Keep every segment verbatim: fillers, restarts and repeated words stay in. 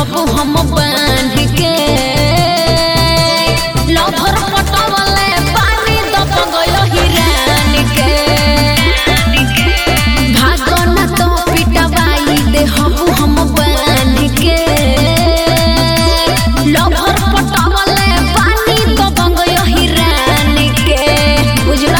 देहबो हम बांध के लभर पटवले पानी दबगयो हिरान के भागो न तो पिटवाई देहबो हम बांध के लभर पटवले पानी दबगयो हिरान के बुझला।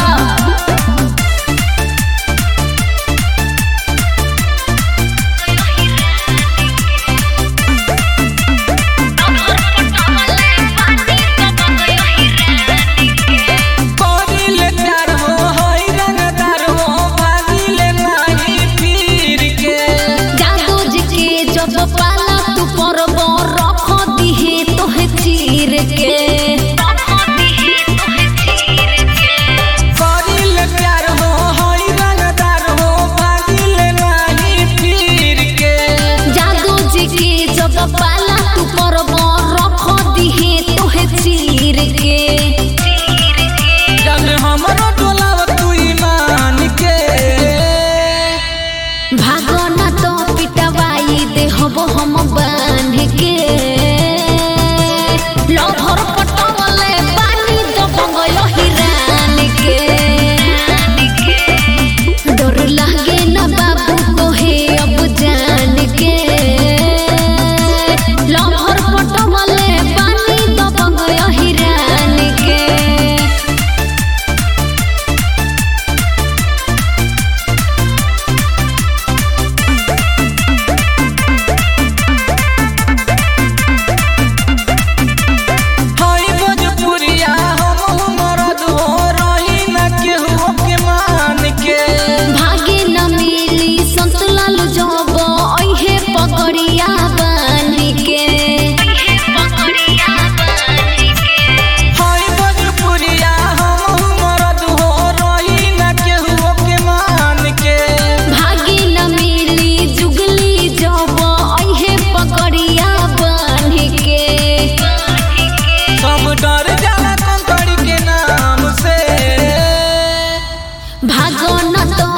पाला तू परब रख दिहे तोहे चीर के करिल प्यार हो होई रंगदार हो भागिल नाही पीर के जादू जी के जब पाला तू परब रख दिहे तोहे चीर के जब हमरो डोलाव तू ईमान के भागो न तो पिटवाई देहबो हम बांध के लभर पटवले पानी दबगयो हिरान के डर लागे न बाबू तोहे अब जान के लभर पटवले पानी दबगयो हिरान के। भागे न मिली संतलाल जब ओहे पकड़िया बांध के होई भोजपुरिया हम मरद हो रही न केहू के मान के भागे न मिली जुगली जब ओहे पकड़िया बांध के सब डर जाला कंकड़ के नाम से भागो न तो